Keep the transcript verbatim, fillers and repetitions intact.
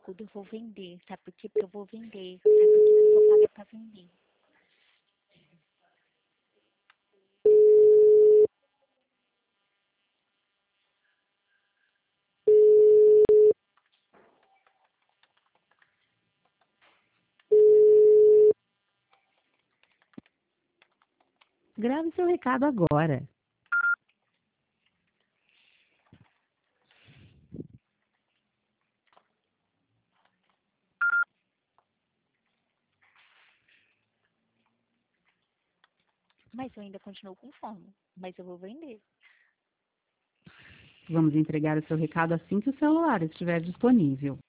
tudo, eu vou vender. Sabe por quê? Porque eu vou vender. Sabe por quê? Porque eu sou paga pra vender. Grave seu recado agora. Mas eu ainda continuo com fome. Mas eu vou vender. Vamos entregar o seu recado assim que o celular estiver disponível.